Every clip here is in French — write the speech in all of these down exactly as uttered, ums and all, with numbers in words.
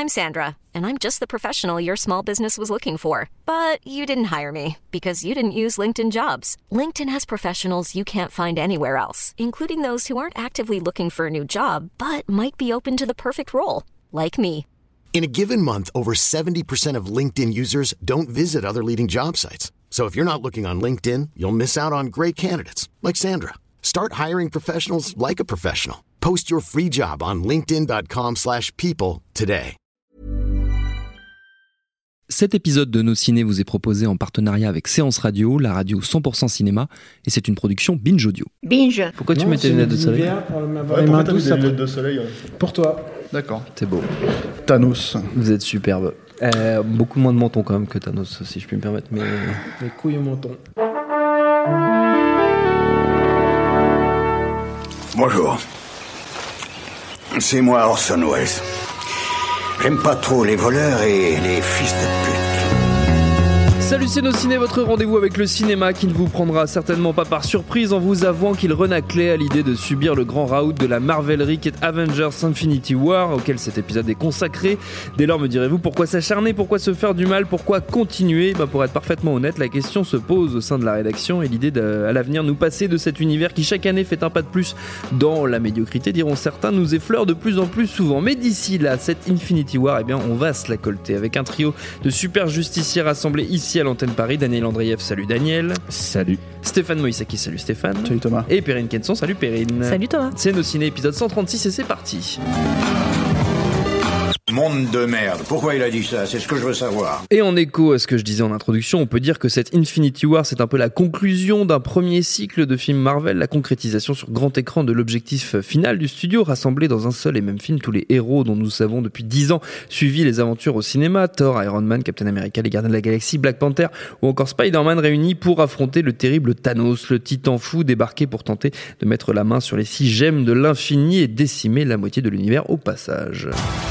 I'm Sandra, and I'm just the professional your small business was looking for. But you didn't hire me because you didn't use LinkedIn Jobs. LinkedIn has professionals you can't find anywhere else, including those who aren't actively looking for a new job, but might be open to the perfect role, like me. In a given month, over seventy percent of LinkedIn users don't visit other leading job sites. So if you're not looking on LinkedIn, you'll miss out on great candidates like Sandra. Start hiring professionals like a professional. Post your free job on linkedin.com slash people today. Cet épisode de Nos Ciné vous est proposé en partenariat avec Séance Radio, la radio cent pour cent cinéma, et c'est une production Binge Audio. Binge. Pourquoi non, tu mets tes lunettes de soleil? Pour m'avoir Ouais, les mains pourquoi douces, t'as mis des ça- lunettes de soleil ouais. Pour toi. D'accord. C'est beau. Thanos. Vous êtes superbe. Euh, beaucoup moins de menton quand même que Thanos, si je puis me permettre. Mais Les couilles au menton. Bonjour. C'est moi Orson Welles. J'aime pas trop les voleurs et les fils de pute. salut, c'est Nos Ciné, votre rendez-vous avec le cinéma qui ne vous prendra certainement pas par surprise en vous avouant qu'il renaclait à l'idée de subir le grand raout de la marvelerie qu'est Avengers Infinity War, auquel cet épisode est consacré. Dès lors, me direz-vous, pourquoi s'acharner, pourquoi se faire du mal, pourquoi continuer? Bah, pour être parfaitement honnête, la question se pose au sein de la rédaction et l'idée de, à l'avenir nous passer de cet univers qui chaque année fait un pas de plus dans la médiocrité, diront certains, nous effleure de plus en plus souvent. Mais d'ici là, cette Infinity War, eh bien, on va se la colter avec un trio de super justiciers rassemblés ici à l'antenne Paris. Daniel Andreev, salut Daniel. Salut. Stéphane Moïsaki, salut Stéphane. Salut Thomas. Et Perrine Kenson, salut Perrine. Salut Thomas. C'est Nos Ciné, épisode cent trente-six et c'est parti. Monde de merde. Pourquoi il a dit ça? C'est ce que je veux savoir. Et en écho à ce que je disais en introduction, on peut dire que cette Infinity War, c'est un peu la conclusion d'un premier cycle de films Marvel, la concrétisation sur grand écran de l'objectif final du studio, rassembler dans un seul et même film tous les héros dont nous savons depuis dix ans suivi les aventures au cinéma, Thor, Iron Man, Captain America, les Gardiens de la Galaxie, Black Panther ou encore Spider-Man réunis pour affronter le terrible Thanos, le titan fou débarqué pour tenter de mettre la main sur les six gemmes de l'infini et décimer la moitié de l'univers au passage.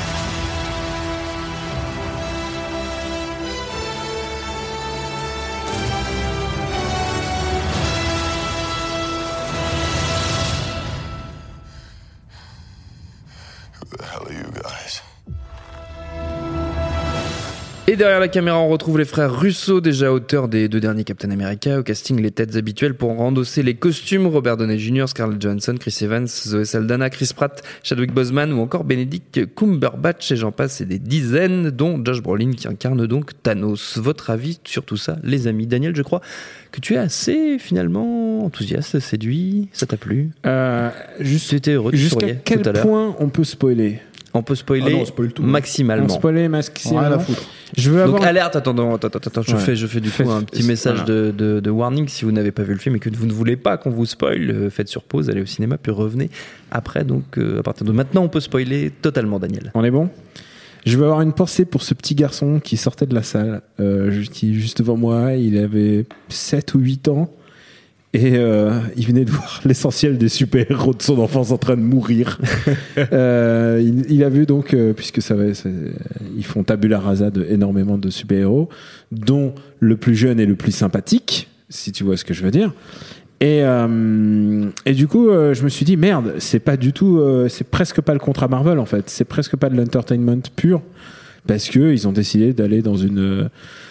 Et derrière la caméra, on retrouve les frères Russo, déjà auteurs des deux derniers Captain America. Au casting, les têtes habituelles pour endosser les costumes. Robert Downey junior, Scarlett Johansson, Chris Evans, Zoe Saldana, Chris Pratt, Chadwick Boseman ou encore Benedict Cumberbatch. Et j'en passe, et des dizaines, dont Josh Brolin qui incarne donc Thanos. Votre avis sur tout ça, les amis? Daniel, je crois que tu es assez, finalement, enthousiaste, séduit. Ça t'a plu? Euh, juste, Tu étais heureux, tu jusqu'à souriais quel tout à l'heure. point on peut spoiler? On peut spoiler Ah non, on spoil tout, hein. maximalement. On spoiler maximalement. Rien à foutre. Je veux avoir. Donc alerte, attends, attends, attends, attends je, Ouais. fais, je fais du coup Faites- un petit message voilà. de, de, de warning. Si vous n'avez pas vu le film et que vous ne voulez pas qu'on vous spoil, euh, faites sur pause, allez au cinéma, puis revenez après. Donc euh, à partir de maintenant, on peut spoiler totalement, Daniel. On est bon? Je veux avoir une pensée pour ce petit garçon qui sortait de la salle, euh, qui est juste devant moi. Il avait sept ou huit ans. Et euh, il venait de voir l'essentiel des super-héros de son enfance en train de mourir. euh, il, il a vu donc, euh, puisque ça va, ça- ils font tabula rasa de énormément de super-héros, dont le plus jeune et le plus sympathique, si tu vois ce que je veux dire. Et, euh, et du coup, euh, je me suis dit, merde, c'est pas du tout, euh, c'est presque pas le contrat Marvel en fait. C'est presque pas de l'entertainment pur, parce que ils ont décidé d'aller dans une...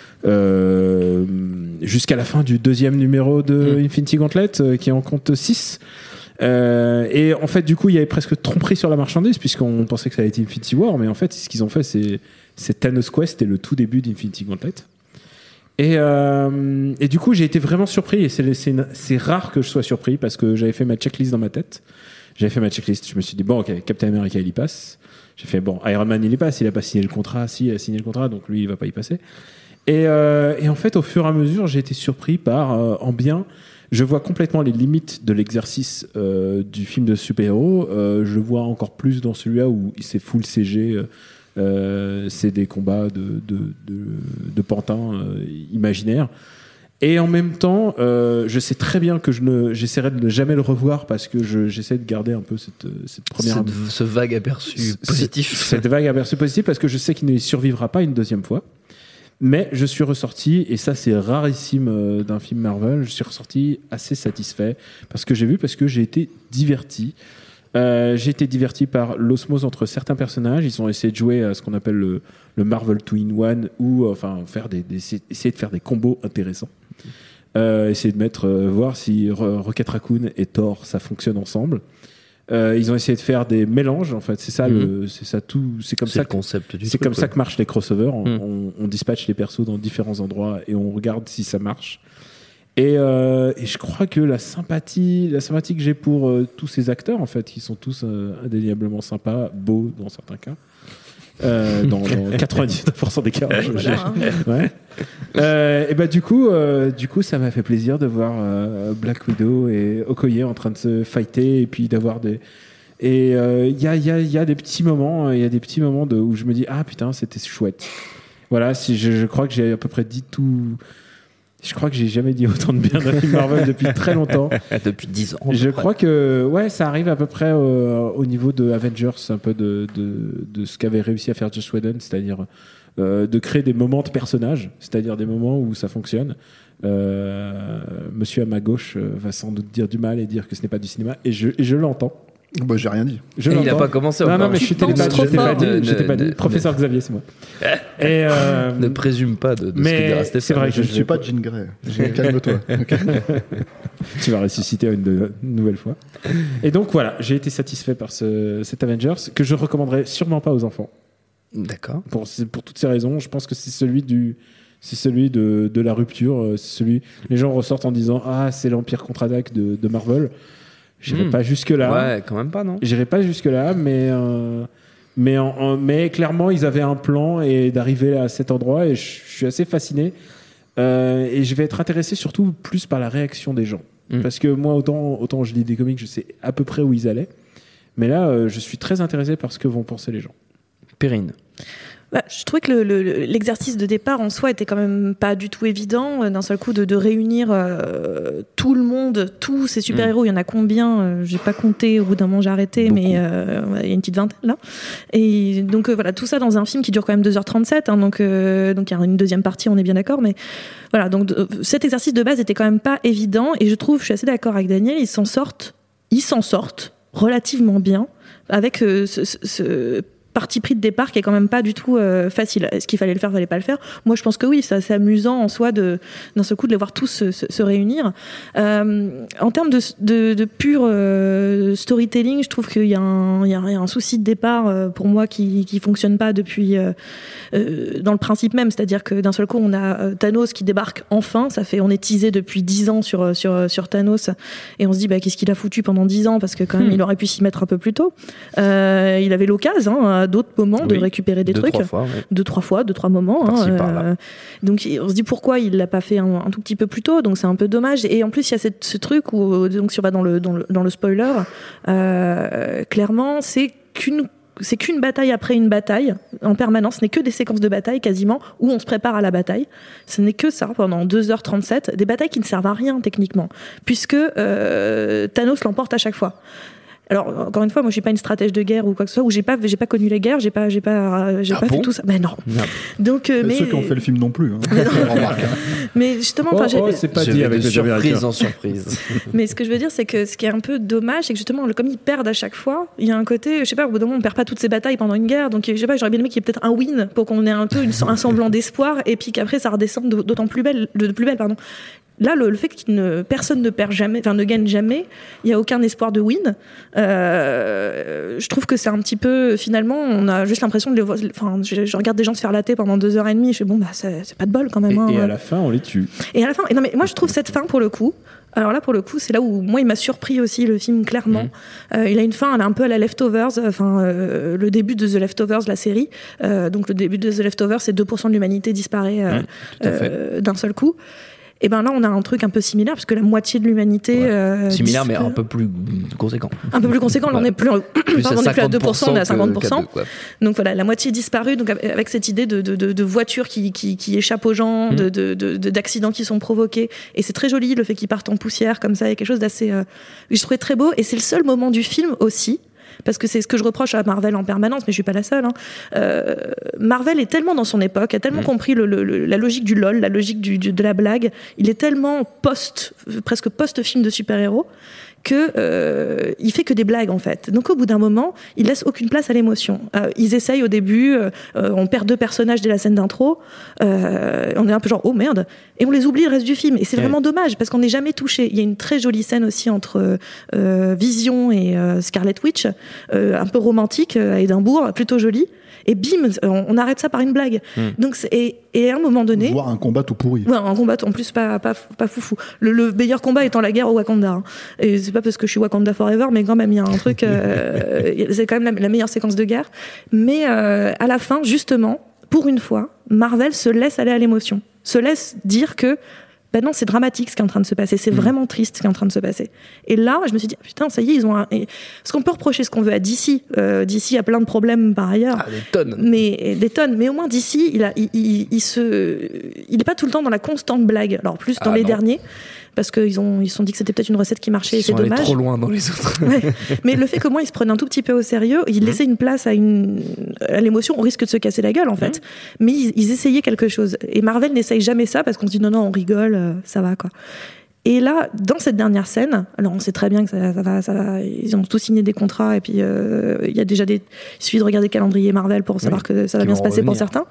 Euh, jusqu'à la fin du deuxième numéro de Mmh. Infinity Gauntlet euh, qui en compte six euh, et en fait du coup il y avait presque tromperie sur la marchandise puisqu'on pensait que ça allait être Infinity War, mais en fait ce qu'ils ont fait c'est, c'est Thanos Quest et le tout début d'Infinity Gauntlet et, euh, et du coup j'ai été vraiment surpris et c'est, c'est, une- c'est rare que je sois surpris parce que j'avais fait ma checklist dans ma tête. J'avais fait ma checklist, je me suis dit bon ok, Captain America il y passe, j'ai fait bon Iron Man il y passe, il a pas signé le contrat, si il a signé le contrat donc lui il va pas y passer. Et, euh, et en fait, au fur et à mesure, j'ai été surpris par, euh, en bien, je vois complètement les limites de l'exercice euh, du film de super-héros. Euh, je vois encore plus dans celui-là où c'est full C G, euh, euh, c'est des combats de, de, de, de pantins euh, imaginaires. Et en même temps, euh, je sais très bien que je ne, j'essaierai de ne jamais le revoir parce que je, j'essaie de garder un peu cette, cette première... Cette- ce vague aperçu positif. Cette vague aperçu positif parce que je sais qu'il ne survivra pas une deuxième fois. Mais je suis ressorti, et ça c'est rarissime euh, d'un film Marvel, je suis ressorti assez satisfait parce que j'ai vu, parce que j'ai été diverti. Euh, j'ai été diverti par l'osmose entre certains personnages. Ils ont essayé de jouer à ce qu'on appelle le, le Marvel two in one, ou enfin faire des, des, essayer de faire des combos intéressants. Euh, essayer de mettre, euh, voir si Rocket Raccoon et Thor ça fonctionne ensemble. Euh, ils ont essayé de faire des mélanges. En fait, c'est ça, mmh. le, c'est ça tout. C'est comme c'est ça. Le concept du c'est truc, comme ouais. ça que marchent les crossovers. On, mmh. on, on dispatche les persos dans différents endroits et on regarde si ça marche. Et, euh, et je crois que la sympathie, la sympathie que j'ai pour euh, tous ces acteurs, en fait, qui sont tous euh, indéniablement sympas, beaux dans certains cas, euh, dans, dans quatre-vingt-dix-neuf pour cent des cas, je, voilà. je, ouais. Euh, et bah du coup, euh, du coup, ça m'a fait plaisir de voir euh, Black Widow et Okoye en train de se fighter et puis d'avoir des et il euh, y a il y a il y a des petits moments, il y a des petits moments de, où je me dis ah putain c'était chouette. Voilà, si je, je crois que j'ai à peu près dit tout. Je crois que j'ai jamais dit autant de bien d'un film Marvel depuis très longtemps. Depuis dix ans. Je crois que ouais, ça arrive à peu près euh, au niveau de Avengers, un peu de, de, de ce qu'avait réussi à faire Joss Whedon, c'est-à-dire euh, de créer des moments de personnages, c'est-à-dire des moments où ça fonctionne. Euh, monsieur à ma gauche euh, va sans doute dire du mal et dire que ce n'est pas du cinéma, et je, et je l'entends. Bah, j'ai rien dit. Je il n'a pas commencé non, encore. Non, mais je suis pas, trop j'étais pas fort. dit. J'étais pas dit. Ne- Professeur ne- Xavier, c'est moi. Et euh, Ne présume pas de, de ce mais qu'il dira Stéphane. c'est vrai que Je ne je suis vais pas pas- Jean Grey. Calme-toi. Ok. tu vas ressusciter une, de- une nouvelle fois. Et donc voilà, j'ai été satisfait par ce, cet Avengers que je recommanderais sûrement pas aux enfants. D'accord. Pour, c'est- pour toutes ces raisons, je pense que c'est celui du, c'est celui de, de la rupture. euh, C'est celui, les gens ressortent en disant ah c'est l'Empire contre-attaque de, de Marvel. J'irai Hmm. pas jusque là. Ouais, quand même pas, non. J'irai pas jusque là, mais euh, mais en, en- mais clairement ils avaient un plan et d'arriver à cet endroit et je, je suis assez fasciné. Euh, et je vais être intéressé surtout plus par la réaction des gens. Mm. Parce que moi, autant, autant je lis des comics, je sais à peu près où ils allaient. Mais là, euh, je suis très intéressé par ce que vont penser les gens. Perrine. Bah, je trouvais que le, le, l'exercice de départ en soi était quand même pas du tout évident, euh, d'un seul coup de, de réunir euh, tout le monde, tous ces super-héros. Mm. Il y en a combien euh, j'ai pas compté, au bout d'un moment j'ai arrêté, Beaucoup. mais euh, il y a une petite vingtaine là. Et donc euh, voilà, tout ça dans un film qui dure quand même deux heures trente-sept, hein, donc euh, donc il y a une deuxième partie, on est bien d'accord, mais voilà, donc de, cet exercice de base était quand même pas évident, et je trouve, je suis assez d'accord avec Daniel, ils s'en sortent, ils s'en sortent relativement bien avec euh, ce, ce, ce parti pris de départ qui est quand même pas du tout euh, facile. Est-ce qu'il fallait le faire, fallait pas le faire? Moi, je pense que oui, c'est assez amusant en soi de, d'un seul coup de les voir tous se, se, se réunir. Euh, en termes de, de, de pur euh, storytelling, je trouve qu'il y a un, il y a un souci de départ euh, pour moi qui, qui fonctionne pas depuis euh, euh, dans le principe même, c'est-à-dire que d'un seul coup, on a euh, Thanos qui débarque enfin. Ça fait, on est teasé depuis dix ans sur sur sur Thanos et on se dit bah qu'est-ce qu'il a foutu pendant dix ans, parce que quand même, hmm. il aurait pu s'y mettre un peu plus tôt. Euh, il avait l'occasion. Hein, à d'autres moments de oui, récupérer des deux, trucs trois fois, ouais. deux trois fois deux trois moments hein, euh, donc on se dit pourquoi il l'a pas fait un, un tout petit peu plus tôt, donc c'est un peu dommage. Et en plus il y a cette, ce truc où donc si on va dans le dans le, dans le spoiler, euh, clairement c'est qu'une c'est qu'une bataille après une bataille en permanence, ce n'est que des séquences de bataille quasiment où on se prépare à la bataille. Ce n'est que ça pendant deux heures trente-sept, des batailles qui ne servent à rien techniquement, puisque euh, Thanos l'emporte à chaque fois. Alors encore une fois, moi je suis pas une stratège de guerre ou quoi que ce soit, ou j'ai pas j'ai pas connu les guerres, j'ai pas j'ai pas j'ai ah pas bon fait tout ça. Ben non. non. Donc euh, mais ceux qui ont fait le film non plus. Hein. Mais, non. mais justement, oh, j'ai oh, c'est pas je dit avec de surprise en surprise. Mais ce que je veux dire, c'est que ce qui est un peu dommage, c'est que justement, comme ils perdent à chaque fois, il y a un côté, je sais pas, au bout d'un moment, on perd pas toutes ces batailles pendant une guerre, donc je sais pas, j'aurais bien aimé qu'il y ait peut-être un win pour qu'on ait un peu une, un semblant d'espoir, et puis qu'après ça redescende d'autant plus belle, de plus belle, pardon. Là, le, le fait que ne, personne ne perd jamais, enfin ne gagne jamais, il n'y a aucun espoir de win. Euh, je trouve que c'est un petit peu, finalement, on a juste l'impression de les voir. Enfin, je, je regarde des gens se faire latter pendant deux heures et demie. Je fais bon, bah c'est, c'est pas de bol quand même. Et, hein, et ouais. à la fin, on les tue. Et à la fin, et non mais moi je trouve cette fin pour le coup. Alors là, pour le coup, c'est là où moi il m'a surpris aussi le film clairement. Mmh. Euh, il a une fin, elle est un peu à la Leftovers, enfin euh, le début de The Leftovers, la série. Euh, donc le début de The Leftovers, c'est deux pour cent de l'humanité disparaît euh, mmh, euh, d'un seul coup. Et ben là, on a un truc un peu similaire, parce que la moitié de l'humanité... Ouais. Euh, similaire, dis- mais un peu plus conséquent. Un peu plus conséquent, on n'en est plus, plus pardon, on n'est plus à deux pour cent, on est à cinquante pour cent. Que, donc voilà, la moitié disparue, donc avec cette idée de, de, de, de voitures qui, qui, qui échappent aux gens, mmh. de, de, de, d'accidents qui sont provoqués. Et c'est très joli, le fait qu'ils partent en poussière, comme ça, il y a quelque chose d'assez... Euh, que je trouvais très beau, et c'est le seul moment du film aussi, parce que c'est ce que je reproche à Marvel en permanence, mais je suis pas la seule. Hein. Euh, Marvel est tellement dans son époque, a tellement mmh. compris le, le, le, la logique du lol, la logique du, du, de la blague. Il est tellement post, presque post-film de super-héros, que euh, il fait que des blagues en fait. Donc au bout d'un moment, il laisse aucune place à l'émotion. Euh, ils essayent au début, euh, on perd deux personnages dès la scène d'intro, euh, on est un peu genre oh merde, et on les oublie le reste du film. Et c'est ouais. vraiment dommage parce qu'on n'est jamais touché. Il y a une très jolie scène aussi entre euh, Vision et euh, Scarlet Witch, euh, un peu romantique à Édimbourg, plutôt jolie. Et bim, on, on arrête ça par une blague. Mmh. Donc c'est, et, et à un moment donné, voir un combat tout pourri. Ouais, un combat en plus pas pas pas foufou. Le, le meilleur combat étant la guerre au Wakanda. Hein. Et c'est pas parce que je suis Wakanda Forever, mais quand même il y a un truc. Euh, c'est quand même la, la meilleure séquence de guerre. Mais euh, à la fin, justement, pour une fois, Marvel se laisse aller à l'émotion, se laisse dire que. Ben non, c'est dramatique ce qui est en train de se passer, c'est mmh. vraiment triste ce qui est en train de se passer. Et là, je me suis dit, putain, ça y est, ils ont un... Et... Parce qu'on peut reprocher ce qu'on veut à D C. Euh, D C a plein de problèmes par ailleurs. Ah, des tonnes. Mais, des tonnes. Mais au moins, D C, il, a, il, il, il se... il n'est pas tout le temps dans la constante blague. Alors, plus dans ah, les non. derniers, parce qu'ils ont, ils se sont dit que c'était peut-être une recette qui marchait, ils et c'est sont allés dommage. trop loin dans les autres. Ouais. Mais le fait qu'au moins, ils se prennent un tout petit peu au sérieux, ils mmh. laissaient une place à, une... à l'émotion, on risque de se casser la gueule, en fait. Mmh. Mais ils, ils essayaient quelque chose. Et Marvel n'essaye jamais ça, parce qu'on se dit, non, non, on rigole, ça va, quoi. Et là, dans cette dernière scène, alors on sait très bien que ça, ça, va, ça va, ils ont tous signé des contrats, et puis il euh, y a déjà des, il suffit de regarder le calendrier Marvel pour savoir oui, que ça va bien se passer revenir. Pour certains.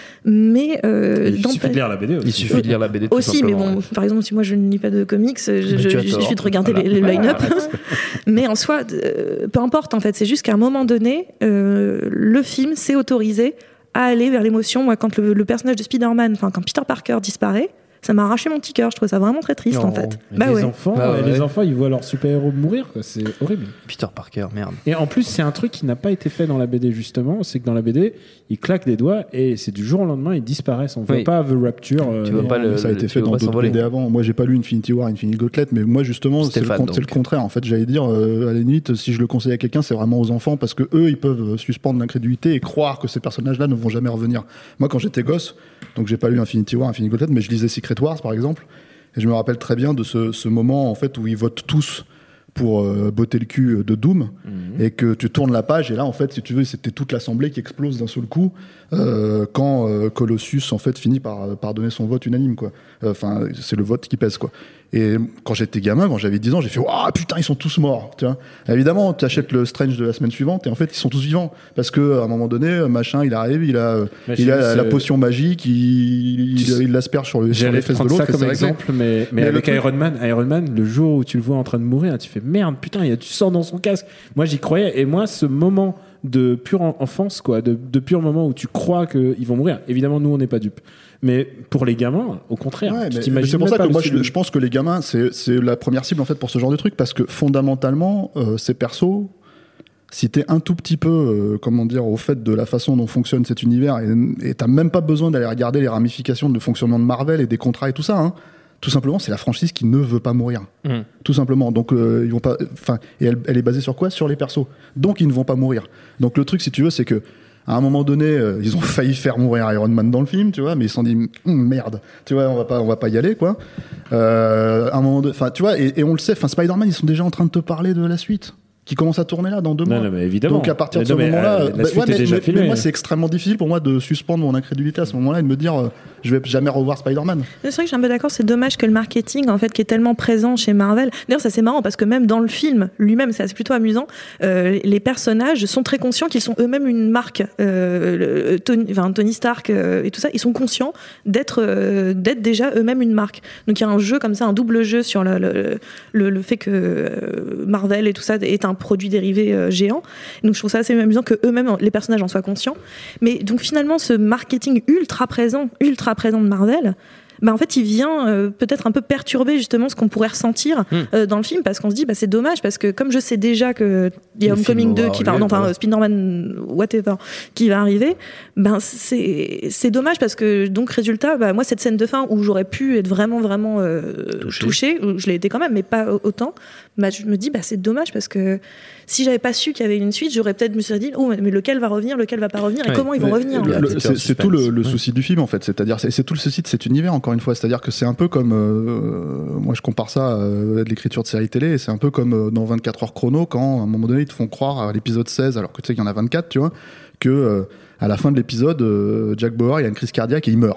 Mais euh, il suffit de lire la B D aussi. Il suffit de lire la B D tout aussi, mais bon, ouais. par exemple, si moi je ne lis pas de comics, je, je, je, il suffit de regarder voilà. les, les line-up. Voilà. Mais en soi, euh, peu importe en fait, c'est juste qu'à un moment donné, euh, le film s'est autorisé à aller vers l'émotion. Moi, quand le, le personnage de Spider-Man, enfin quand Peter Parker disparaît, ça m'a arraché mon petit cœur. Je trouve ça vraiment très triste non, en fait. Bah les ouais. enfants, bah ouais. les enfants, ils voient leur super-héros mourir, quoi. C'est horrible. Peter Parker, merde. Et en plus, c'est un truc qui n'a pas été fait dans la B D justement. C'est que dans la B D, ils claquent des doigts et c'est du jour au lendemain, ils disparaissent. On ne oui. voit pas The Rapture. Euh, tu vois pas le, ça a été fait dans d'autres B D avant. Moi, j'ai pas lu Infinity War, Infinity Gauntlet, mais moi justement, c'est le, con- c'est le contraire. En fait, j'allais dire, euh, à la limite, si je le conseille à quelqu'un, c'est vraiment aux enfants parce que eux, ils peuvent suspendre l'incrédulité et croire que ces personnages-là ne vont jamais revenir. Moi, quand j'étais gosse, donc j'ai pas lu Infinity War, Infinity Gauntlet, mais je lisais Secret Wars par exemple. Et je me rappelle très bien de ce, ce moment en fait où ils votent tous pour euh, botter le cul de Doom mmh. et que tu tournes la page et là en fait si tu veux c'était toute l'assemblée qui explose d'un seul coup euh, quand euh, Colossus en fait finit par, par donner son vote unanime quoi. Enfin euh, c'est le vote qui pèse quoi. Et quand j'étais gamin, quand j'avais dix ans, j'ai fait ah oh, putain ils sont tous morts. Tu vois. Évidemment, tu achètes le Strange de la semaine suivante et en fait ils sont tous vivants parce que à un moment donné, machin, il arrive, il a, Machine, il a la, la potion magique, il, il, il l'asperge sur, le, sur les fesses de l'autre. Ça comme exemple, mais, mais, mais avec le Iron Man, Iron Man, le jour où tu le vois en train de mourir, tu fais merde, putain, il y a du sang dans son casque. Moi j'y croyais et moi ce moment de pure enfance, quoi, de, de pur moment où tu crois qu'ils vont mourir. Évidemment, nous on n'est pas dupes. Mais pour les gamins, au contraire, ouais, tu mais, t'imagines mais c'est pour ça pas que moi je, je pense que les gamins c'est, c'est la première cible en fait pour ce genre de truc parce que fondamentalement euh, ces persos, si t'es un tout petit peu euh, comment dire au fait de la façon dont fonctionne cet univers et, et t'as même pas besoin d'aller regarder les ramifications de fonctionnement de Marvel et des contrats et tout ça, hein, tout simplement c'est la franchise qui ne veut pas mourir, mmh. tout simplement. Donc euh, ils vont pas, enfin et elle, elle est basée sur quoi? Sur les persos. Donc ils ne vont pas mourir. Donc le truc si tu veux c'est que à un moment donné, euh, ils ont failli faire mourir Iron Man dans le film, tu vois, mais ils se sont dit hm, merde, tu vois, on va pas, on va pas y aller, quoi. Euh, à un moment, enfin, tu vois, et, et on le sait, enfin, Spider-Man, ils sont déjà en train de te parler de la suite, qui commence à tourner là dans deux mois. Non, non, mais évidemment. Donc à partir mais de ce non, moment-là, euh, la bah, suite ouais, est mais, déjà mais, filmée. mais moi, c'est extrêmement difficile pour moi de suspendre mon incrédulité à ce moment-là et de me dire, euh, je vais jamais revoir Spider-Man. C'est vrai que je suis un peu d'accord. C'est dommage que le marketing, en fait, qui est tellement présent chez Marvel. D'ailleurs, ça c'est marrant parce que même dans le film lui-même, c'est plutôt amusant. Euh, les personnages sont très conscients qu'ils sont eux-mêmes une marque. Euh, Tony, enfin, Tony Stark euh, et tout ça, ils sont conscients d'être euh, d'être déjà eux-mêmes une marque. Donc il y a un jeu comme ça, un double jeu sur le le, le, le fait que euh, Marvel et tout ça est un produit dérivé euh, géant. Donc je trouve ça assez amusant que eux-mêmes, les personnages en soient conscients. Mais donc finalement, ce marketing ultra présent, ultra présent de Marvel, bah en fait il vient euh, peut-être un peu perturber justement ce qu'on pourrait ressentir mmh. euh, dans le film parce qu'on se dit bah c'est dommage parce que comme je sais déjà que il y a Homecoming deux qui va non enfin Spider-Man whatever qui va arriver, ben c'est c'est dommage parce que donc résultat bah moi cette scène de fin où j'aurais pu être vraiment vraiment euh, touché. touchée, je l'ai été quand même mais pas autant, bah je me dis bah c'est dommage parce que si j'avais pas su qu'il y avait une suite, j'aurais peut-être me serais dit oh mais lequel va revenir, lequel va pas revenir et ouais. comment ils vont mais revenir. Le, le, c'est, c'est tout le, le souci ouais. du film en fait, c'est-à-dire c'est, c'est tout le souci de cet univers encore une fois, c'est-à-dire que c'est un peu comme euh, moi je compare ça à de l'écriture de série télé et c'est un peu comme euh, dans vingt-quatre heures chrono quand à un moment donné ils te font croire à l'épisode seize alors que tu sais qu'il y en a vingt-quatre tu vois que euh, à la fin de l'épisode euh, Jack Bauer il a une crise cardiaque et il meurt.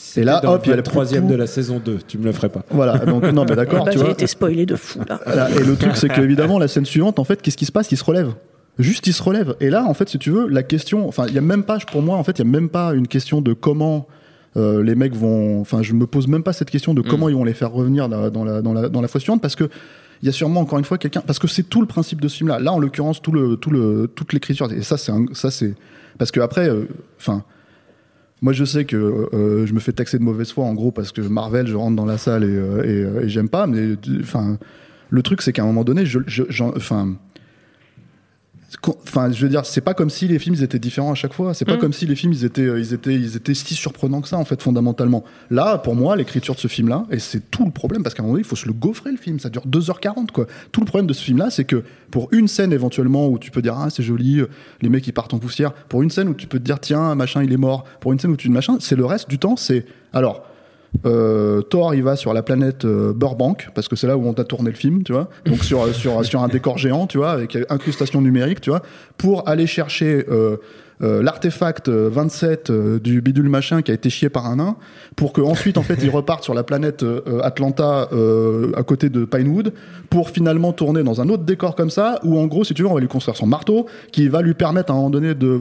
Et là, hop, il y a le troisième de la saison deux. Tu me le ferais pas. Voilà. Donc non, mais d'accord. Bah, tu j'ai vois. été spoilé de fou là. Voilà. Et le truc, c'est que évidemment, la scène suivante, en fait, qu'est-ce qui se passe ? Il se relève. Juste, il se relève. Et là, en fait, si tu veux, la question, enfin, il y a même pas, pour moi, en fait, il y a même pas une question de comment euh, les mecs vont. Enfin, je me pose même pas cette question de comment mmh. ils vont les faire revenir dans la dans la dans la, dans la fois suivante, parce que il y a sûrement encore une fois quelqu'un, parce que c'est tout le principe de ce film-là. Là, en l'occurrence, tout le tout le toute l'écriture. Et ça, c'est un, ça, c'est parce que après, enfin. Euh, Moi, je sais que euh, je me fais taxer de mauvaise foi, en gros, parce que Marvel, je rentre dans la salle et, euh, et, et j'aime pas. Mais enfin, le truc, c'est qu'à un moment donné, je, je, enfin, enfin, je veux dire, c'est pas comme si les films ils étaient différents à chaque fois. C'est pas mmh. comme si les films ils étaient, ils étaient, ils étaient si surprenants que ça, en fait, fondamentalement. Là, pour moi, l'écriture de ce film-là, et c'est tout le problème, parce qu'à un moment donné, il faut se le gaufrer le film. Ça dure deux heures quarante, quoi. Tout le problème de ce film-là, c'est que pour une scène éventuellement où tu peux dire ah c'est joli, les mecs ils partent en poussière. Pour une scène où tu peux te dire tiens machin il est mort. Pour une scène où tu machin, c'est le reste du temps, c'est alors. Euh, Thor il va sur la planète euh, Burbank parce que c'est là où on a tourné le film, tu vois, donc sur, sur, sur un décor géant, tu vois, avec incrustation numérique, tu vois, pour aller chercher euh, euh, l'artefact vingt-sept euh, du bidule machin qui a été chié par un nain, pour qu'ensuite en fait ils repartent sur la planète euh, Atlanta euh, à côté de Pinewood, pour finalement tourner dans un autre décor comme ça, où en gros si tu veux on va lui construire son marteau qui va lui permettre à un moment donné de...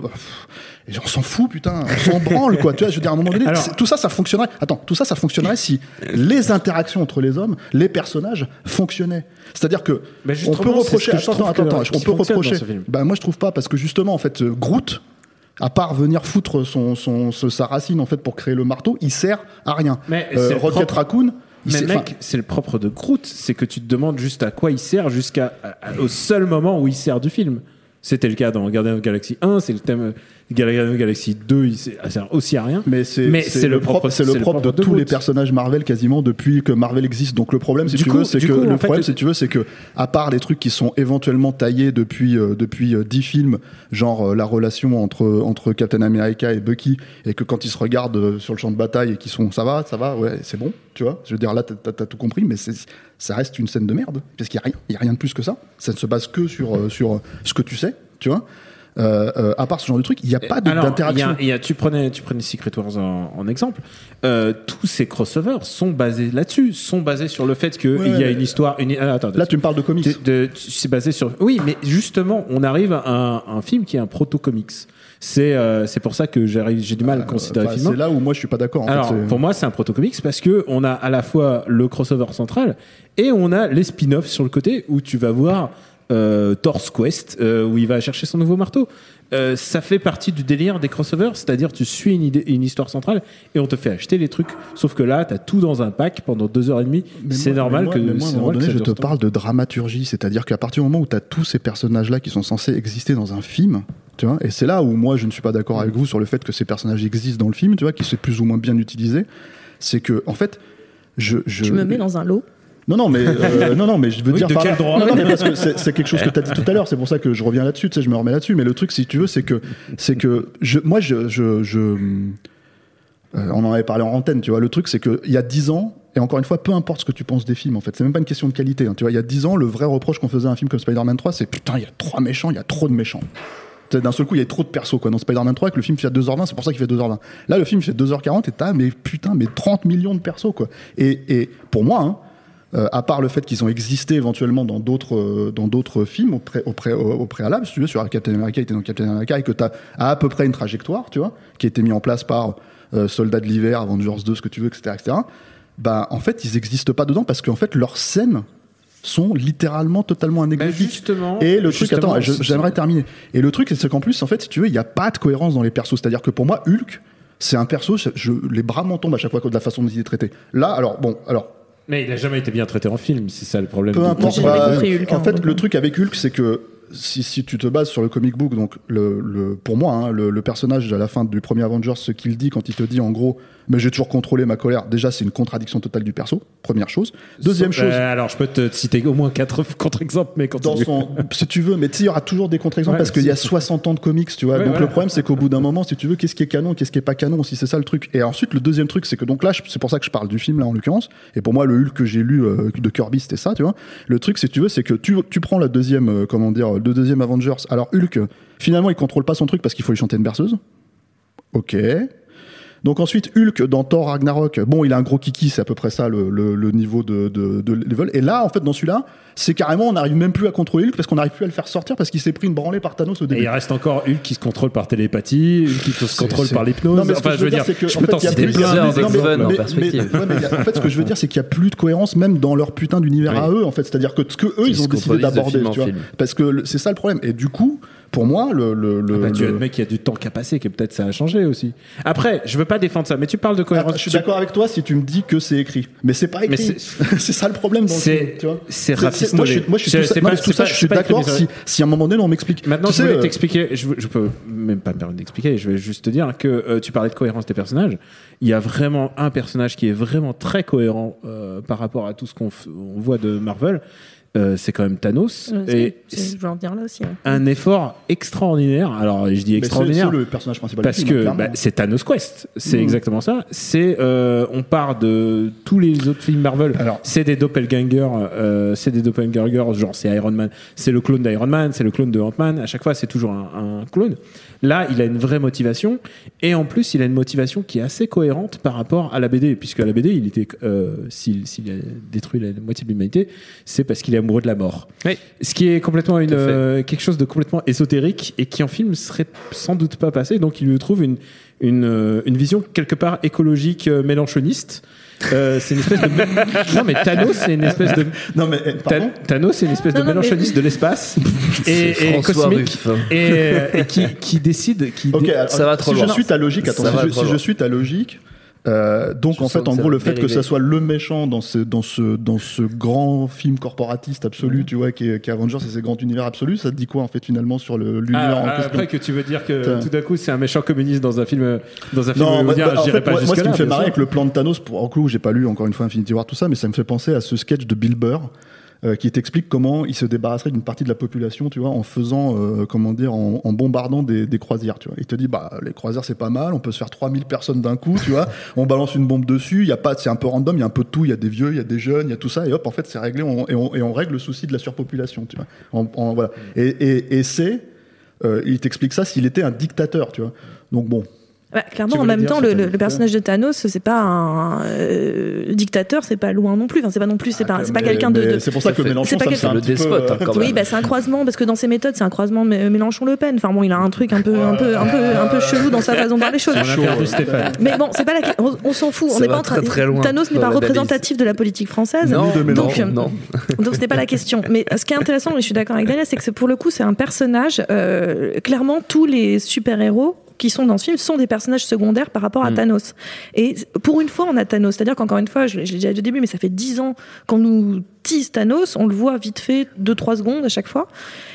Et on s'en fout, putain, on s'en branle, quoi. Tu vois, je veux dire, à un moment donné, alors, tout ça, ça fonctionnerait. Attends, tout ça, ça fonctionnerait si les interactions entre les hommes, les personnages fonctionnaient. C'est-à-dire que on peut reprocher. Attends, attends, attends, on peut reprocher. Ben moi, je trouve pas, parce que justement, en fait, Groot, à part venir foutre son, son, son, sa racine en fait pour créer le marteau, il sert à rien. Mais euh, Rocket propre... Raccoon. Mais mec, c'est le propre de Groot, c'est que tu te demandes juste à quoi il sert jusqu'à au seul moment où il sert du film. C'était le cas dans Guardians of the Galaxy un, c'est le thème Guardians of the Galaxy deux, il sert aussi à rien. Mais c'est, mais c'est, c'est le propre, c'est le propre, le propre de, de tous les personnages Marvel quasiment depuis que Marvel existe. Donc le problème, si du tu coup, veux, c'est que coup, le problème, fait, si tu veux, c'est que à part les trucs qui sont éventuellement taillés depuis euh, depuis euh, dix films, genre euh, la relation entre entre Captain America et Bucky, et que quand ils se regardent euh, sur le champ de bataille et qu'ils sont ça va, ça va, ouais, c'est bon, tu vois. Je veux dire là, t'as, t'as, t'as tout compris, mais c'est ça reste une scène de merde parce qu'il y a rien, il y a rien de plus que ça. Ça ne se base que sur euh, sur ce que tu sais, tu vois. Euh, euh, à part ce genre de truc, il n'y a pas de, Alors, d'interaction. Y a, y a, tu prenais, tu prenais Secret Wars en, en exemple. Euh, tous ces crossovers sont basés là-dessus, sont basés sur le fait qu'il ouais, y a une histoire. Une... Ah, attends, là, tu me parles de comics. De, de, c'est basé sur. Oui, mais justement, on arrive à un, un film qui est un proto-comics. C'est euh, c'est pour ça que j'ai, j'ai du mal à considérer bah, le film. C'est là où moi je suis pas d'accord. En Alors fait, pour moi c'est un proto-comics parce que on a à la fois le crossover central et on a les spin-offs sur le côté où tu vas voir euh, Thor's Quest euh, où il va chercher son nouveau marteau. Euh, ça fait partie du délire des crossovers, c'est-à-dire tu suis une, idée, une histoire centrale et on te fait acheter les trucs. Sauf que là, t'as tout dans un pack pendant deux heures et demie. Mais c'est moi, normal moi, que. Mais moi, c'est à un moment donné, je te temps. parle de dramaturgie, c'est-à-dire qu'à partir du moment où t'as tous ces personnages-là qui sont censés exister dans un film, tu vois, et c'est là où moi je ne suis pas d'accord avec vous sur le fait que ces personnages existent dans le film, tu vois, qui sont plus ou moins bien utilisés, c'est que en fait, je, je... tu me mets dans un lot. Non, non, mais euh, non, non, mais je veux oui, dire de par quel là, droit non, non, mais parce que c'est, c'est quelque chose que tu as dit tout à l'heure. C'est pour ça que je reviens là-dessus. Tu sais, je me remets là-dessus. Mais le truc, si tu veux, c'est que, c'est que, je, moi, je, je, je euh, on en avait parlé en antenne. Tu vois, le truc, c'est que il y a dix ans. Et encore une fois, peu importe ce que tu penses des films, en fait, c'est même pas une question de qualité. Hein, tu vois, il y a dix ans, le vrai reproche qu'on faisait à un film comme Spider-Man trois, c'est putain, il y a trois méchants, il y a trop de méchants. D'un seul coup, il y a trop de persos quoi. Dans Spider-Man trois, que le film fait à deux heures vingt, c'est pour ça qu'il fait deux heures vingt. Là, le film fait deux heures quarante et t'as, mais putain, mais trente millions de persos, quoi. Et, et pour moi, hein, Euh, à part le fait qu'ils ont existé éventuellement dans d'autres euh, dans d'autres films au, pré, au, pré, au, au préalable, si tu veux, sur Captain America, il était dans Captain America et que tu as à, à peu près une trajectoire, tu vois, qui a été mis en place par euh, Soldats de l'hiver, Avengers deux, ce que tu veux, et cetera, et cetera. Bah, en fait, ils n'existent pas dedans parce qu'en fait, leurs scènes sont littéralement totalement anecdotiques. Bah et le truc, attends, je, j'aimerais terminer. Et le truc, c'est qu'en plus, en fait, si tu veux, il n'y a pas de cohérence dans les persos. C'est-à-dire que pour moi, Hulk, c'est un perso, je, je, les bras m'en tombent à chaque fois de la façon dont il est traité. Là, alors, bon, alors. Mais il a jamais été bien traité en film, c'est ça le problème. Peu importe. J'ai jamais compris Hulk. En hein, fait, donc. le truc avec Hulk, c'est que si, si tu te bases sur le comic book, donc le, le, pour moi, hein, le, le personnage à la fin du premier Avengers, ce qu'il dit quand il te dit en gros, mais j'ai toujours contrôlé ma colère. Déjà, c'est une contradiction totale du perso. Première chose. Deuxième so, chose. Euh, alors, je peux te citer au moins quatre contre-exemples, mais quand dans son, si tu veux, mais tu sais, il y aura toujours des contre-exemples ouais, parce qu'il y a soixante ans de comics, tu vois. Ouais, donc voilà. Le problème, c'est qu'au bout d'un moment, si tu veux, qu'est-ce qui est canon, qu'est-ce qui est pas canon, si c'est ça le truc. Et ensuite, le deuxième truc, c'est que donc là, c'est pour ça que je parle du film là en l'occurrence. Et pour moi, le Hulk que j'ai lu euh, de Kirby, c'était ça, tu vois. Le truc, si tu veux, c'est que tu, tu prends la deuxième, euh, comment dire, le deuxième Avengers. Alors Hulk, finalement, il contrôle pas son truc parce qu'il faut lui chanter une berceuse. Ok. Donc ensuite, Hulk dans Thor Ragnarok, bon, il a un gros kiki, c'est à peu près ça le, le, le niveau de, de, de level. Et là, en fait, dans celui-là, c'est carrément, on n'arrive même plus à contrôler Hulk parce qu'on n'arrive plus à le faire sortir parce qu'il s'est pris une branlée par Thanos au début. Et il reste encore Hulk qui se contrôle par télépathie, Hulk qui se contrôle c'est, par l'hypnose. Non, mais enfin, je veux dire, c'est que, je peux t'en citer plein d'exemples en perspective. Mais, ouais, mais a, en fait, ce que je veux dire, c'est qu'il n'y a plus de cohérence même dans leur putain d'univers oui. à eux, en fait. C'est-à-dire que ce que eux, ils ont décidé d'aborder, tu vois. Parce que le, c'est ça le problème. Et du coup, pour moi, le, le, le, ah bah, tu le... es le mec qui a du temps qu'à passer, que peut-être ça a changé aussi. Après, je veux pas défendre ça, mais tu parles de cohérence. Ah, je suis tu... d'accord avec toi si tu me dis que c'est écrit, mais c'est pas écrit. Mais c'est... c'est ça le problème dans c'est... le film, tu vois. C'est raciste. Moi, je, moi, je suis tout ça, non, tout ça, je suis d'accord. Si, si à un moment donné, on m'explique. Maintenant, tu je voulais sais, t'expliquer. Je, je peux même pas me permettre d'expliquer. Je vais juste te dire que euh, tu parlais de cohérence des personnages. Il y a vraiment un personnage qui est vraiment très cohérent euh, par rapport à tout ce qu'on f... on voit de Marvel. Euh, c'est quand même Thanos c'est, et c'est, je veux en dire là aussi. Ouais. Un effort extraordinaire. Alors je dis extraordinaire c'est, c'est le personnage principal parce film, que bah, c'est Thanos Quest. C'est mmh. exactement ça. C'est euh, on part de tous les autres films Marvel. Alors, c'est des doppelgangers. Euh, c'est des doppelgangers. Genre c'est Iron Man. C'est le clone d'Iron Man. C'est le clone de Ant-Man. À chaque fois c'est toujours un, un clone. Là, il a une vraie motivation et en plus, il a une motivation qui est assez cohérente par rapport à la B D, puisque à la B D, il était, euh, s'il, s'il a détruit la moitié de l'humanité, c'est parce qu'il est amoureux de la mort. Oui. Ce qui est complètement une, euh, quelque chose de complètement ésotérique et qui en film serait sans doute pas passé. Donc, il lui trouve une, une, une vision quelque part écologique, euh, mélanchoniste. Euh, c'est une espèce de non mais Thanos c'est une espèce de non mais pardon Thanos c'est une espèce non, de mélanchoniste mais... de l'espace et, et cosmique et, et qui, qui décide qui okay, dé... alors, ça va trop si loin je suis ta logique attends si, je, si je suis ta logique Euh, donc je en fait en gros le fait dérivé. que ça soit le méchant dans ce dans ce dans ce grand film corporatiste absolu mmh. tu vois qui est, qui est Avengers et ses grands univers absolus, ça te dit quoi en fait finalement sur le l'univers ah, en question après que tu veux dire que T'as... tout d'un coup c'est un méchant communiste dans un film dans un film non bah, bah, en fait, pas moi, moi ce qui là, me fait marrer avec le plan de Thanos pour en coup j'ai pas lu encore une fois Infinity War tout ça mais ça me fait penser à ce sketch de Bill Burr Euh, qui t'explique comment il se débarrasserait d'une partie de la population, tu vois, en faisant, euh, comment dire, en, en bombardant des, des croisières, tu vois. Il te dit, bah, les croisières, c'est pas mal, on peut se faire trois mille personnes d'un coup, tu vois, on balance une bombe dessus, il y a pas, c'est un peu random, il y a un peu de tout, il y a des vieux, il y a des jeunes, il y a tout ça, et hop, en fait, c'est réglé, on, et, on, et on règle le souci de la surpopulation, tu vois. En, en, voilà. Et, et, et c'est, euh, il t'explique ça s'il était un dictateur, tu vois. Donc bon. Bah, clairement, en même temps, le, le, le personnage de Thanos, c'est pas un euh, dictateur, c'est pas loin non plus. Enfin, c'est pas non plus, c'est ah, pas, c'est mais, pas quelqu'un de, de. C'est pour ça que Mélenchon, ça c'est le despote. Hein, quand oui, même. bah c'est un croisement parce que dans ses méthodes, c'est un croisement Mélenchon-Le Pen. Enfin bon, il a un truc un peu, un peu, un peu, un peu chelou dans sa façon de voir les choses. Mais bon, c'est pas la. On, on s'en fout. On n'est pas en train. Thanos n'est pas représentatif de la politique française. Non, donc, non. Donc ce n'est pas la question. Mais ce qui est intéressant, et je suis d'accord avec Daniel, c'est que pour le coup, c'est un personnage. Euh, clairement, tous les super-héros qui sont dans ce film sont des personnages secondaires par rapport à mmh. Thanos. Et pour une fois, on a Thanos. C'est-à-dire qu'encore une fois, je, je l'ai déjà dit au début, mais ça fait dix ans qu'on nous tease Thanos, on le voit vite fait deux trois secondes à chaque fois.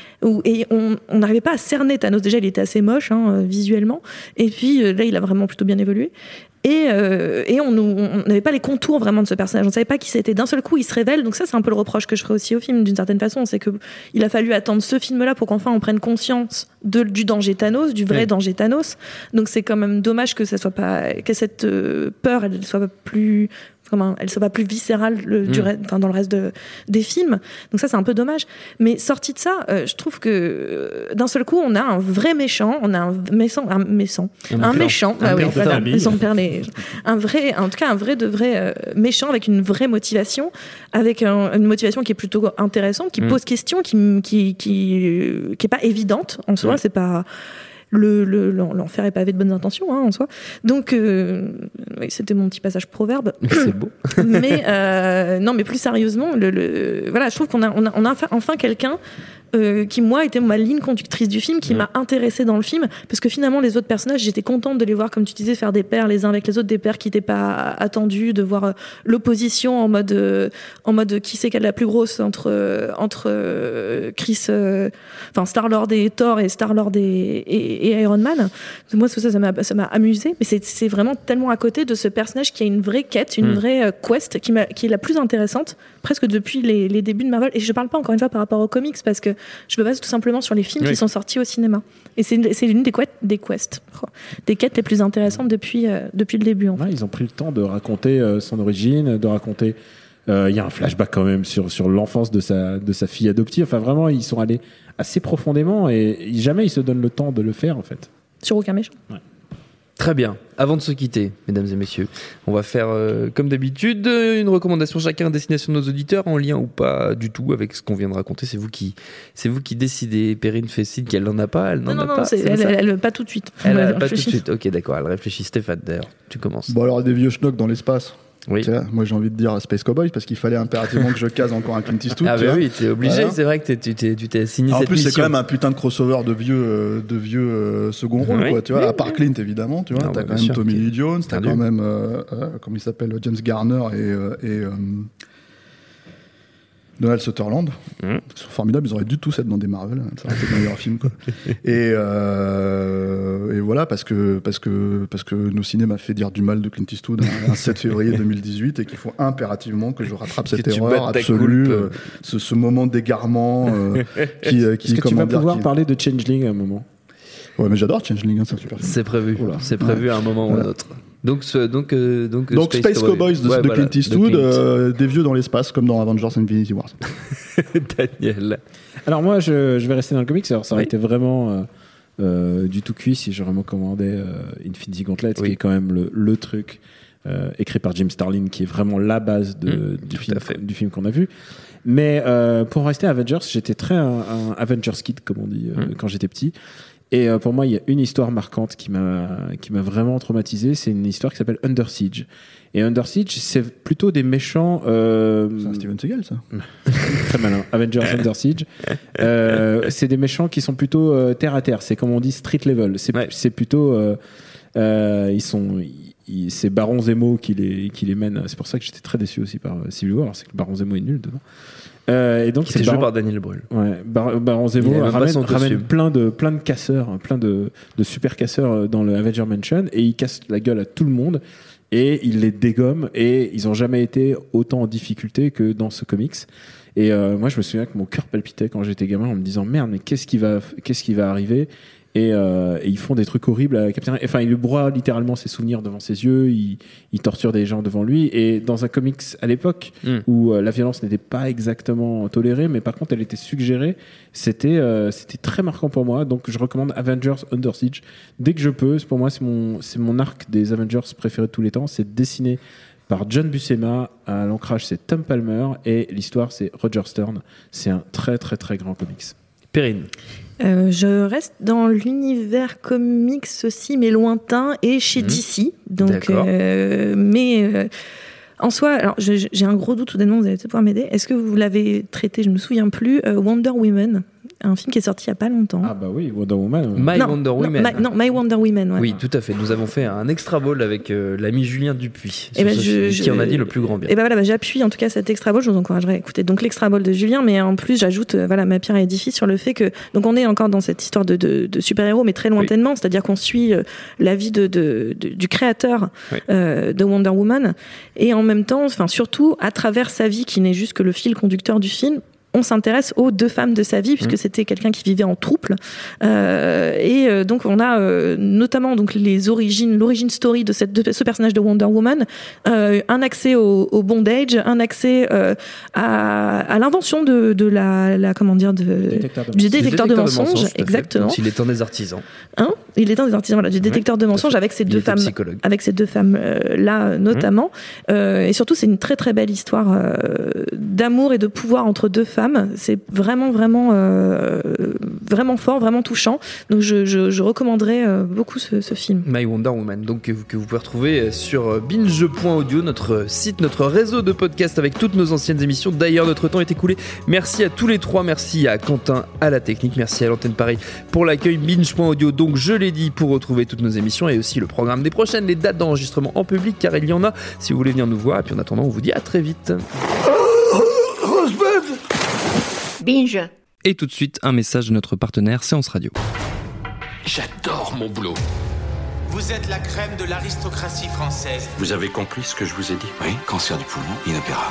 Et on n'arrivait pas à cerner Thanos. Déjà, il était assez moche hein, visuellement. Et puis là, il a vraiment plutôt bien évolué. Et, euh, et on n'avait pas les contours vraiment de ce personnage. On ne savait pas qui c'était. D'un seul coup, il se révèle. Donc ça, c'est un peu le reproche que je ferai aussi au film, d'une certaine façon. C'est qu'il a fallu attendre ce film-là pour qu'enfin on prenne conscience de, du danger Thanos, du vrai oui. danger Thanos. Donc c'est quand même dommage que ça soit pas, que cette euh, peur, elle soit pas plus... Comment, elle soit pas plus viscérale le, mmh. du, enfin, dans le reste de, des films. Donc ça, c'est un peu dommage. Mais sorti de ça, euh, je trouve que euh, d'un seul coup, on a un vrai méchant, on a un méchant, un méchant, un, un méchant, un, ah, oui, voilà, ils ont perdu, un vrai, en tout cas un vrai de vrai euh, méchant avec une vraie motivation, avec un, une motivation qui est plutôt intéressante, qui mmh. pose question, qui qui qui euh, qui est pas évidente en soi, mmh. c'est pas Le, le, l'enfer est pavé de bonnes intentions hein, en soi. Donc euh, oui, c'était mon petit passage proverbe. C'est beau. mais euh, non, mais plus sérieusement, le, le, voilà, je trouve qu'on a, on a, on a enfin quelqu'un euh, qui moi était ma ligne conductrice du film, qui mmh. m'a intéressée dans le film, parce que finalement les autres personnages, j'étais contente de les voir, comme tu disais, faire des pairs les uns avec les autres, des pairs qui n'étaient pas attendus, de voir euh, l'opposition en mode, euh, en mode qui c'est qui a la plus grosse entre euh, entre euh, Chris, enfin euh, Star-Lord et Thor et Star-Lord et, et et Iron Man. Moi, ça, ça m'a, ça m'a amusé, mais c'est, c'est vraiment tellement à côté de ce personnage qui a une vraie quête, une mmh. vraie euh, quest, qui, m'a, qui est la plus intéressante, presque depuis les, les débuts de Marvel. Et je parle pas encore une fois par rapport aux comics, parce que je me base tout simplement sur les films oui. qui sont sortis au cinéma. Et c'est, c'est l'une des, quêtes, des quests, des quêtes les plus intéressantes depuis, euh, depuis le début. En fait. Ouais, ils ont pris le temps de raconter euh, son origine, de raconter... Il euh, y a un flashback quand même sur, sur l'enfance de sa, de sa fille adoptive. Enfin, vraiment, ils sont allés assez profondément et jamais ils se donnent le temps de le faire, en fait. Sur aucun méchant. Ouais. Très bien. Avant de se quitter, mesdames et messieurs, on va faire, euh, comme d'habitude, une recommandation chacun à destination de nos auditeurs, en lien ou pas du tout avec ce qu'on vient de raconter. C'est vous qui, c'est vous qui décidez. Perrine fait signe qu'elle n'en a pas, elle n'en non, a non, pas. Non, c'est, elle, elle, elle, pas tout de suite. Elle n'a pas tout de suite. Ok, d'accord. Elle réfléchit. Stéphane, d'ailleurs, tu commences. Bon, alors, des vieux schnocks dans l'espace. Oui. Vois, moi j'ai envie de dire Space Cowboy parce qu'il fallait impérativement que je case encore un Clint Eastwood. Ah bah oui, t'es obligé, voilà. C'est vrai que t'es, tu t'es, tu t'es signé alors cette en plus mission. C'est quand même un putain de crossover de vieux, euh, de vieux euh, second rôle, oui. quoi. Tu vois, oui, à part Clint évidemment, tu vois, non, t'as bah, quand même sûr, Tommy Lee Jones, t'as quand même, euh, euh, comment il s'appelle, James Garner et, euh, et euh, Donald Sutherland. Mmh. Ils sont formidables, ils auraient dû tous être dans des Marvel, ça aurait été le meilleur film, quoi. Et, euh, et voilà, parce que, parce que, parce que nos ciné m'a fait dire du mal de Clint Eastwood un sept février deux mille dix-huit et qu'il faut impérativement que je rattrape cette erreur absolue, euh, ce, ce moment d'égarement euh, qui, euh, qui Est-ce que tu vas dire, pouvoir qui... parler de Changeling à un moment? Ouais, mais j'adore Changeling, hein, c'est un super film. C'est prévu, voilà. C'est prévu ouais. à un moment voilà. ou à un autre. Donc, ce, donc, euh, donc, donc Space, Space Cowboys, Cowboys de, ouais, de voilà, Clint Eastwood, de Clint. Euh, des vieux dans l'espace comme dans Avengers Infinity War. Daniel. Alors moi, je, je vais rester dans le comics. Alors ça aurait oui. été vraiment euh, euh, du tout cuit si je recommandais euh, Infinity Gauntlet, oui. qui est quand même le, le truc euh, écrit par Jim Starlin, qui est vraiment la base de, mmh, du, film, du film qu'on a vu. Mais euh, pour rester à Avengers, j'étais très un, un Avengers kid, comme on dit, euh, mmh. quand j'étais petit. Et euh, pour moi, il y a une histoire marquante qui m'a qui m'a vraiment traumatisé. C'est une histoire qui s'appelle Under Siege. Et Under Siege, c'est plutôt des méchants. Euh... C'est un Steven Seagal, ça. Très malin. Avengers Under Siege. Euh, c'est des méchants qui sont plutôt euh, terre à terre. C'est comme on dit street level. C'est ouais. c'est plutôt euh, euh, ils sont ils, c'est Baron Zemo qui les qui les mène. C'est pour ça que j'étais très déçu aussi par euh, Civil War. C'est que Baron Zemo est nul dedans. Euh, et donc c'est joué par Daniel Brühl. Ouais, Bar- Baron Zemo ramène, ramène plein de plein de casseurs, plein de de super casseurs dans le Avenger Mansion et il casse la gueule à tout le monde et il les dégomme et ils ont jamais été autant en difficulté que dans ce comics. Et euh, moi je me souviens que mon cœur palpitait quand j'étais gamin en me disant merde mais qu'est-ce qui va qu'est-ce qui va arriver. Et, euh, et ils font des trucs horribles à Captain. Enfin, il lui broie littéralement ses souvenirs devant ses yeux. Il, il torture des gens devant lui. Et dans un comics à l'époque mm. où euh, la violence n'était pas exactement tolérée, mais par contre elle était suggérée, c'était euh, c'était très marquant pour moi. Donc je recommande Avengers Under Siege dès que je peux. Pour moi, c'est mon c'est mon arc des Avengers préféré de tous les temps. C'est dessiné par John Buscema. À l'ancrage, c'est Tom Palmer et l'histoire, c'est Roger Stern. C'est un très très très grand comics. Perrine. Euh, je reste dans l'univers comics aussi, mais lointain et chez mmh. D C. Donc, euh, mais euh, en soi, alors je, j'ai un gros doute soudainement, vous allez peut-être pouvoir m'aider. Est-ce que vous l'avez traité, je me souviens plus, euh, Wonder Woman, un film qui est sorti il y a pas longtemps. Ah bah oui, Wonder Woman. My non, Wonder Woman. Non, My, non, My Wonder Woman. Ouais. Oui, tout à fait. Nous avons fait un extra ball avec euh, l'ami Julien Dupuis, et bah ce je, film, je, qui en a dit le plus grand bien. Et bah voilà, bah j'appuie en tout cas cet extra ball. Je vous encouragerais à écouter donc l'extra ball de Julien, mais en plus j'ajoute euh, voilà ma pierre à l'édifice sur le fait que donc on est encore dans cette histoire de, de, de super héros, mais très lointainement, oui. C'est-à-dire qu'on suit euh, la vie de, de, de du créateur oui. euh, de Wonder Woman et en même temps, enfin surtout à travers sa vie qui n'est juste que le fil conducteur du film. On s'intéresse aux deux femmes de sa vie puisque mmh. c'était quelqu'un qui vivait en trouble euh, et euh, donc on a euh, notamment donc les origines, l'origine story de, cette, de ce personnage de Wonder Woman, euh, un accès au, au bondage, un accès euh, à, à l'invention de, de la, la comment dire de, détecteur de du détecteur de, de mensonges, mensonges, exactement. Il est un des artisans. Hein il est un des artisans voilà, du détecteur ouais, de mensonges avec ces deux femmes, psychologue. avec ces deux femmes euh, là notamment mmh. euh, et surtout c'est une très très belle histoire euh, d'amour et de pouvoir entre deux femmes. C'est vraiment vraiment euh, vraiment fort, vraiment touchant. Donc je, je, je recommanderais euh, beaucoup ce, ce film. My Wonder Woman, donc que vous, que vous pouvez retrouver sur binge point audio, notre site, notre réseau de podcasts avec toutes nos anciennes émissions. D'ailleurs, notre temps est écoulé. Merci à tous les trois, merci à Quentin à la technique, merci à l'antenne Paris pour l'accueil. binge point audio, donc je l'ai dit, pour retrouver toutes nos émissions et aussi le programme des prochaines, les dates d'enregistrement en public, car il y en a si vous voulez venir nous voir. Et puis en attendant, on vous dit à très vite. Binge. Et tout de suite, un message de notre partenaire Séance Radio. J'adore mon boulot. Vous êtes la crème de l'aristocratie française. Vous avez compris ce que je vous ai dit? Oui, cancer du poumon, inopérable.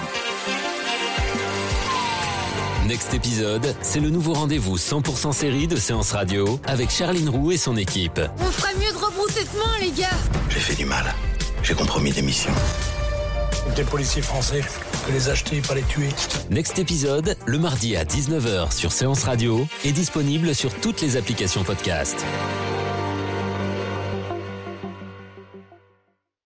Next épisode, c'est le nouveau rendez-vous cent pour cent série de Séance Radio avec Charline Roux et son équipe. On ferait mieux de rebrousser de main, les gars. J'ai fait du mal. J'ai compromis des missions. Des policiers français, que les acheter, pas les tuer. Next épisode, le mardi à dix-neuf heures sur Séance Radio, est disponible sur toutes les applications podcast.